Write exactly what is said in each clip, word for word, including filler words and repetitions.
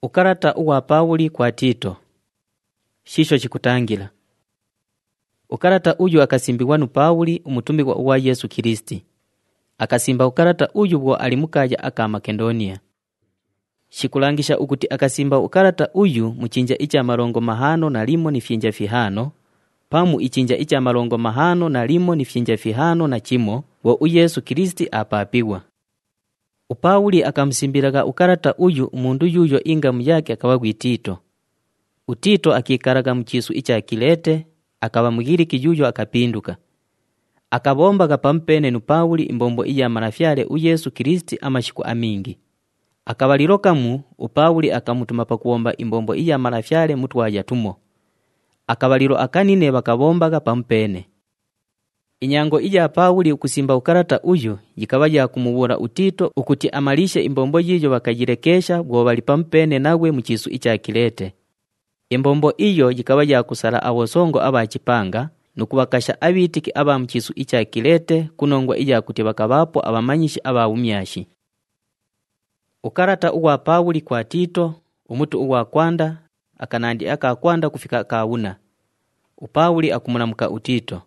Ukarata uwa Pawuli kwa Tito. Shisho chikutangila. Ukarata uyu akasimbiwa nu Pawuli umutumikwa uwa Yesu Kristi. Akasimba ukarata uyu bwo alimukaja aka Makedonia. Shikulangisha ukuti akasimba ukarata uyu muchinja icha marongo mahano na limo ni fyinja fihano, pamu ichinja icha marongo mahano na limo ni fyinja fihano na chimo, wo u Yesu Kristi apapiwa. Upawuli akamsimbiraga ukarata uyu umundu yuyo ingamu yake akawagwi Tito. Utito akikaraga mchisu icha Kilete, akawa mugiriki yuyo akapinduka. Akabombaga pampene nu Pawuli imbombo iya marafyale u Yesu Kristi amashiku amingi. Akabalirokamu upawuli akamutuma pakuomba imbombo iya marafyale mutwaja tumo. Akabaliro akanine bakabombaga pampene. Inyango iya Pawuli ukusimba ukarata uyu yikabaja kumubura Utito ukuti amalishe imbombo yiyo bakajirekesha bwo bali pampene nawe muchisu icha Kilete. Imbombo iyo yikabaja kusala awosongo abachipanga nukubakasha abitiki aba muchisu icha Kilete kunongwa iya kuti bakabapo abamanyishi aba umyashi. Ukarata uwa Pawuli kwa Tito, umutu uwa kwanda, akanandi aka kwanda kufika kauna. Upawuli akumunamuka Utito.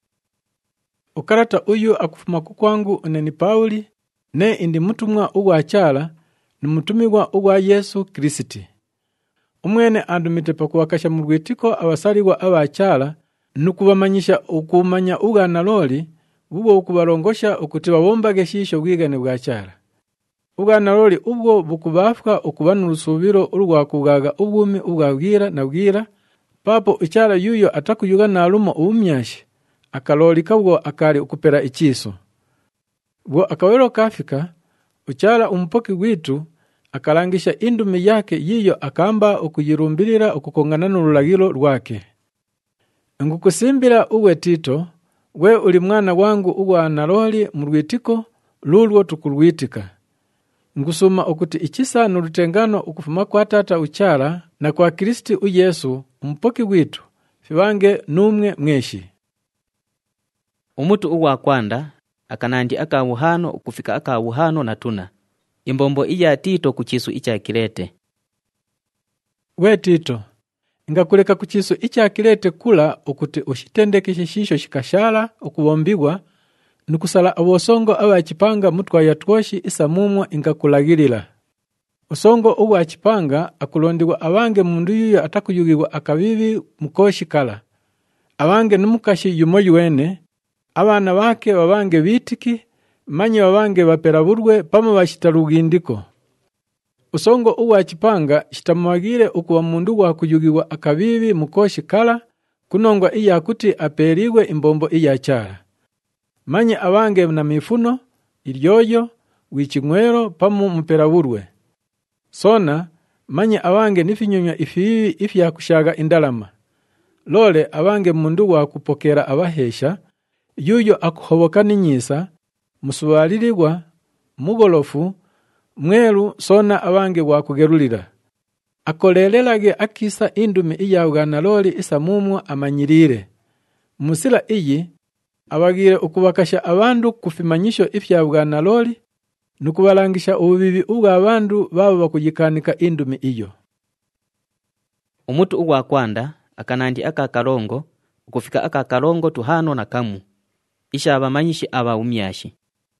Ukarata uyu akufuma kukwangu uneni Pawuli, ne indi mutumwa uwa chala, ni mutumigwa uwa Yesu Kristi. Umwene andumite pakuwakasha murwitiko abasaliwa aba chala, nukubamanyisha ukumanya uga naloli, bubo ukubarongosha ukuti babombage shisho bwigane bwa chala. Uga naloli ubwo bukubafwa ukubana urusubiro urwakugaga ubwumi ubwabwira na bwira, papo ichala yuyo atakuyuga nalumo ubumyashi, akaloli kabwo akali ukupera ichiso. Bwo akawero kafika, uchala umpoki witu, akalangisha indumi yake yiyo akamba ukuyirumbirira ukukongana n'urulagiro rwake. Ngukusimbira uwe Tito, we uli mwana wangu uwa naloli murwitiko lulwo tukulwitika. Ngusuma ukuti ichisa nurutengano ukufuma kwa tata uchara na kwa Kristi u Yesu umpoki witu fiwange numwe mweshi. Umutu uwa kwanda akanandi aka wuhano ukufika aka wuhano na tuna. Imbombo iya Tito kuchisu icha Kilete. We Tito, ingakuleka kuchisu icha Kilete kula ukuti ushitendekeshe shisho shikashala ukubombigwa nukusala awosongo awa chipanga mutwa yatwoshi isa mumwa ingakulagirila. Usongo uwa chipanga akulondiwa awange mundu yuyo atakuyugirwa akabibi mukoshi kala. Awange numukashi yumoyi wene, abana bake babange bitiki, manyi babange baperaburwe pama bashitarugindiko. Usongo uwa chipanga shitamwagire ukuwa mundu wa kuyugirwa akabibi mukoshi kala, kunongwa iya kuti aperiwe imbombo iya chala. Manyi awange na mifuno, ilyoyo, wichingwero, pamu mperaburwe. Sona, manyi awange nifinyunya ifiwi ifya kushaga indalama. Lole awange mundu wa kupokera abahesha, yuyo akuhoboka ninyisa, musuwalirigwa, mugolofu, mweru sona awange wa kugerulira. Akolelelage akisa indumi iya uganaloli isa mumwa amanyirire. Musila iyi, abagire ukubakasha abandu kufimanyisho ifya uganaloli, nukubalangisha ububibi ubwa abandu babo bakujikanika indumi iyo. Umutu uwa kwanda akanandi aka kalongo ukufika aka kalongo tuhano na kamu. Isha abamanyishi aba umyashi.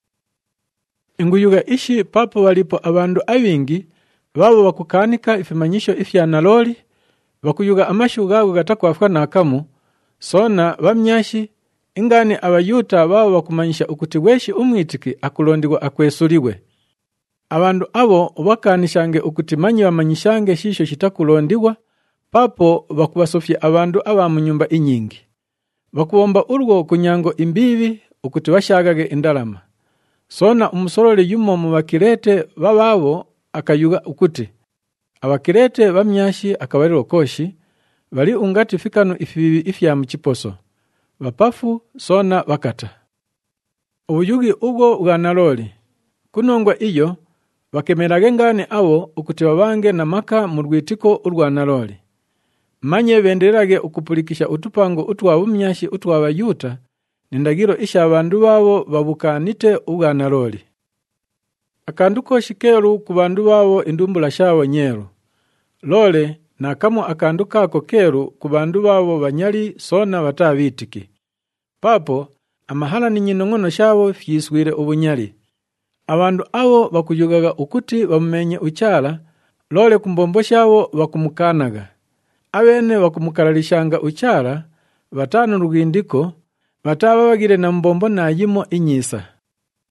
Inguyuga ishi papo walipo abandu abingi babo bakukanika ifimanyisho ifya naloli, bakuyuga amashu gago gatakwafwa na kamu, sona bamyashi ingani abayuta babo bakumanyisha ukuti weshi umwitiki akulondiwa akwesuliwe. Abandu abo ubakanishange ukuti manyi bamanyishange shisho shitakulondiwa, papo bakubasofya abandu aba mu nyumba inyingi. Bakuomba urwo kunyango imbibi ukuti bashagage indalama. Sona umusorole yumo mu bakirete bababo akayuga ukuti abakirete bamyashi akabariro koshi bali ungati fikano ifibi ifya mu kiposo. Bapafu sona bakata. Ubuyugi ubwo bwa naloli. Kunongwa iyo bakemerage ngane abo ukuti babange na maka mu rwitiko urwa naloli. Manye benderage ukupulikisha utupango utwa bumyashi utwa bayuta nindagiro isha abandu babo babukanite ubwa naloli. Akanduko shikeru ku bandu babo indumbula shawo nyero. lole na kamo akandu kako keru ku bandu babo banyali sona batabitiki. Papo amahala ni nyinongono shabo fyiswire ubunyali. Abandu abo bakujugaga ukuti bamumenye uchala, lole kumbombo shabo bakumukanaga. Abene bakumukaralishanga uchala, batanu rugindiko, bataba bagire na mbombo na yimo inyisa.